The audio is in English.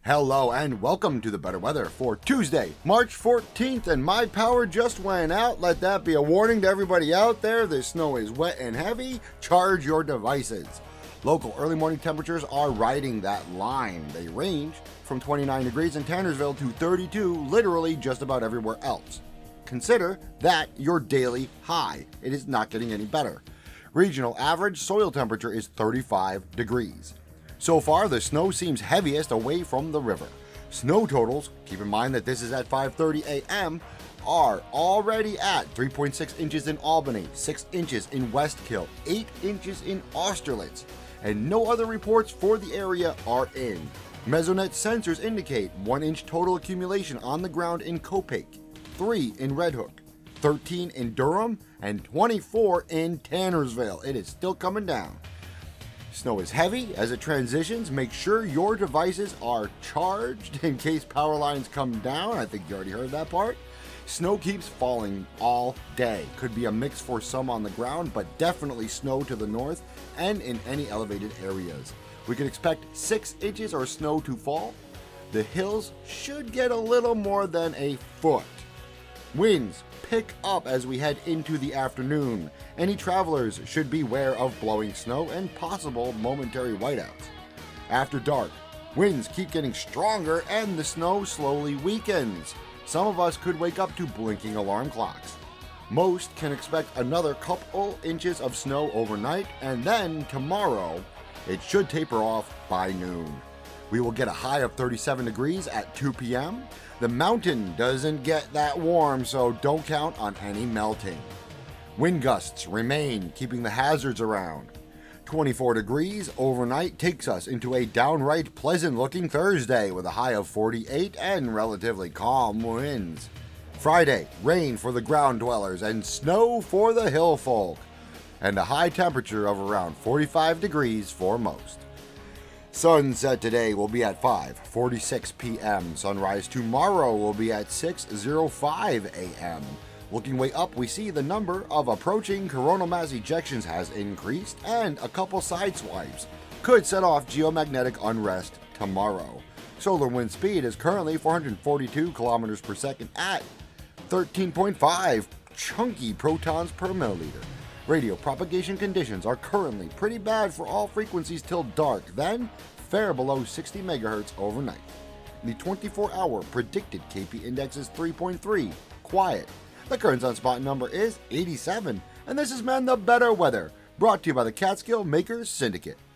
Hello and welcome to the Better Weather for Tuesday, March 14th, and my power just went out. Let that be a warning to everybody out there. The snow is wet and heavy. Charge your devices. Local early morning temperatures are riding that line. They range from 29 degrees in Tannersville to 32 literally just about everywhere else. Consider that your daily high. It is not getting any better. Regional average soil temperature is 35 degrees. So far, the snow seems heaviest away from the river. Snow totals, keep in mind that this is at 5:30 a.m., are already at 3.6 inches in Albany, 6 inches in Westkill, 8 inches in Austerlitz, and no other reports for the area are in. Mesonet sensors indicate 1 inch total accumulation on the ground in Copake, 3 in Red Hook, 13 in Durham, and 24 in Tannersville. It is still coming down. Snow is heavy. As it transitions, make sure your devices are charged in case power lines come down. I think you already heard that part. Snow keeps falling all day. Could be a mix for some on the ground, but definitely snow to the north and in any elevated areas. We can expect 6 inches or snow to fall. The hills should get a little more than a foot. Winds pick up as we head into the afternoon. Any travelers should beware of blowing snow and possible momentary whiteouts. After dark, winds keep getting stronger and the snow slowly weakens. Some of us could wake up to blinking alarm clocks. Most can expect another couple inches of snow overnight, and then tomorrow, it should taper off by noon. We will get a high of 37 degrees at 2 p.m. The mountain doesn't get that warm, so don't count on any melting. Wind gusts remain, keeping the hazards around. 24 degrees overnight takes us into a downright pleasant-looking Thursday with a high of 48 and relatively calm winds. Friday, rain for the ground dwellers and snow for the hill folk, and a high temperature of around 45 degrees for most. Sunset today will be at 5:46 p.m. Sunrise tomorrow will be at 6:05 a.m. Looking way up, we see the number of approaching coronal mass ejections has increased, and a couple side swipes could set off geomagnetic unrest tomorrow. Solar wind speed is currently 442 kilometers per second at 13.5 chunky protons per milliliter. Radio propagation conditions are currently pretty bad for all frequencies till dark, then fair below 60 megahertz overnight. The 24-hour predicted KP index is 3.3, quiet. The current sunspot number is 87, and this has been the Better Weather, brought to you by the Catskill Makers Syndicate.